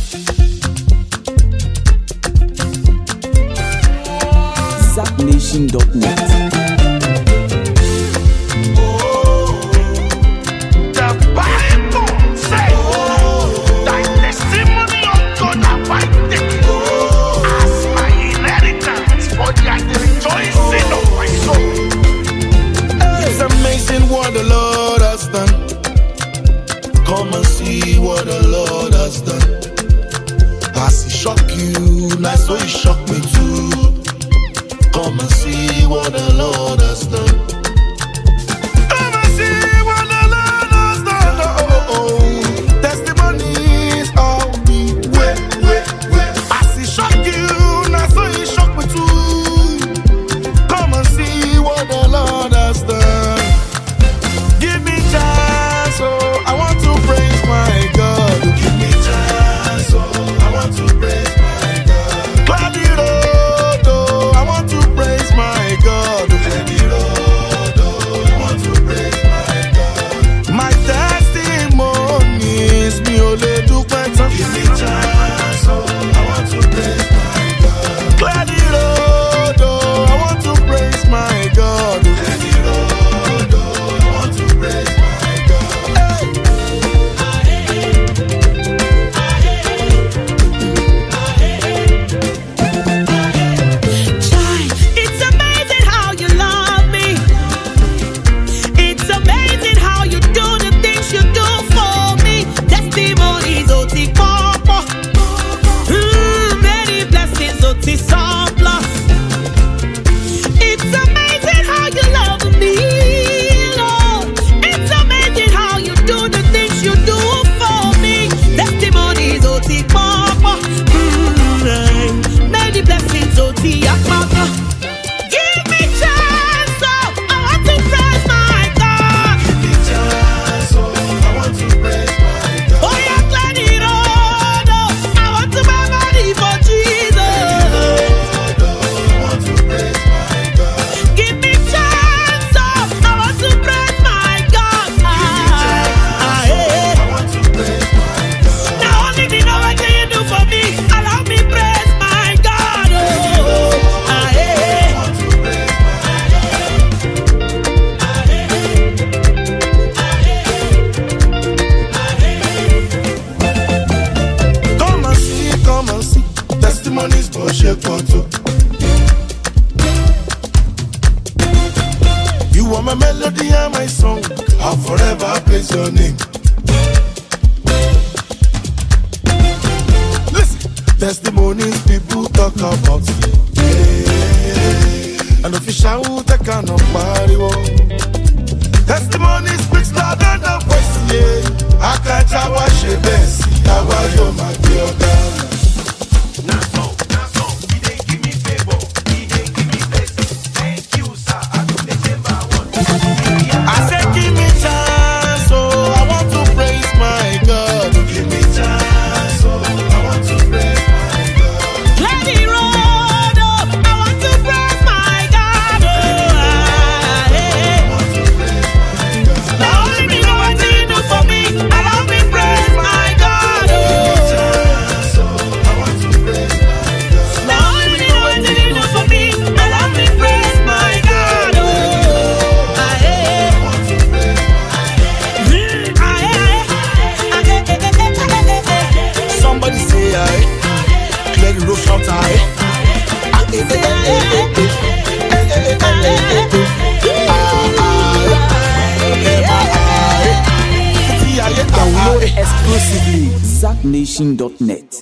ZapNation.net. What the Lord has done. Come and see what the Lord has done. As He shock you, nice so He shock me too. Come and see what the Lord has done. Come and see what the Lord has done. Oh. Testimonies all the way. As He shock you, nice so He shock me too. Come and see what the Lord has done. Give me chance, oh, I want to praise my God. Give me chance, oh, I want to praise my God. Clear the road, oh, I want to praise my God. Clear the road, oh, I want to praise my God. My testimony is me only do better. Give me chance, oh, I want to praise my God. Clear the road, oh, I want to praise my God. Clear the road. You are my melody and my song. I'll forever praise your name. Listen, testimonies people talk about. And official who take on nobody. Testimony speaks louder than voice. I can't wash your best. I want you my dear girl. Exclusively ZapNation.net.